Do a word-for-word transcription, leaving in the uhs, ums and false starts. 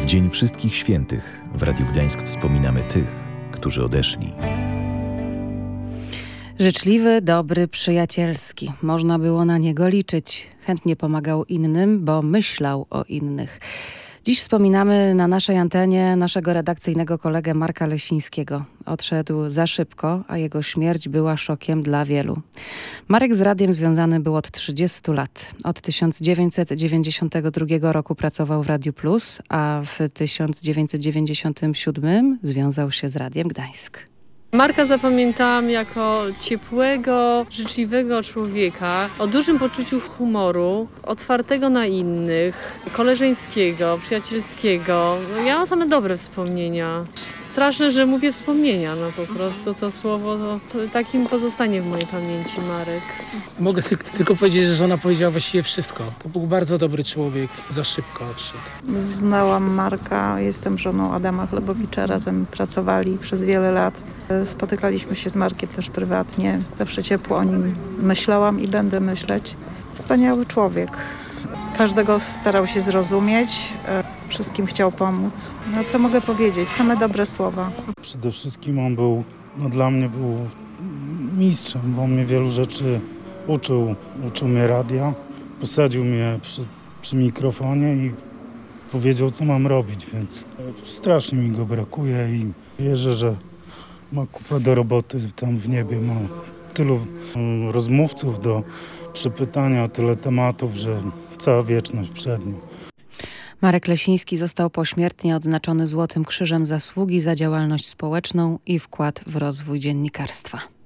Dzień Wszystkich Świętych w Radiu Gdańsk wspominamy tych, którzy odeszli. Życzliwy, dobry, przyjacielski. Można było na niego liczyć. Chętnie pomagał innym, bo myślał o innych. Dziś wspominamy na naszej antenie naszego redakcyjnego kolegę Marka Lesińskiego. Odszedł za szybko, a jego śmierć była szokiem dla wielu. Marek z radiem związany był od trzydziestu lat. Od tysiąc dziewięćset dziewięćdziesiątego drugiego roku pracował w Radiu Plus, a w tysiąc dziewięćset dziewięćdziesiątym siódmym związał się z Radiem Gdańsk. Marka zapamiętałam jako ciepłego, życzliwego człowieka, o dużym poczuciu humoru, otwartego na innych, koleżeńskiego, przyjacielskiego. No, ja mam same dobre wspomnienia. Straszne, że mówię wspomnienia, no po prostu to słowo to, to takim pozostanie w mojej pamięci Marek. Mogę ty- tylko powiedzieć, że żona powiedziała właściwie wszystko. To był bardzo dobry człowiek, za szybko odszedł. Znałam Marka, jestem żoną Adama Chlebowicza, razem pracowali przez wiele lat. Spotykaliśmy się z Markiem też prywatnie, zawsze ciepło o nim myślałam i będę myśleć. Wspaniały człowiek. Każdego starał się zrozumieć, wszystkim chciał pomóc. No co mogę powiedzieć, same dobre słowa. Przede wszystkim on był, no dla mnie był mistrzem, bo on mnie wielu rzeczy uczył. Uczył mnie radia, posadził mnie przy, przy mikrofonie i powiedział, co mam robić, więc strasznie mi go brakuje i wierzę, że ma kupę do roboty tam w niebie, ma tylu rozmówców do przepytania, tyle tematów, że cała wieczność przed nim. Marek Lesiński został pośmiertnie odznaczony Złotym Krzyżem Zasługi za działalność społeczną i wkład w rozwój dziennikarstwa.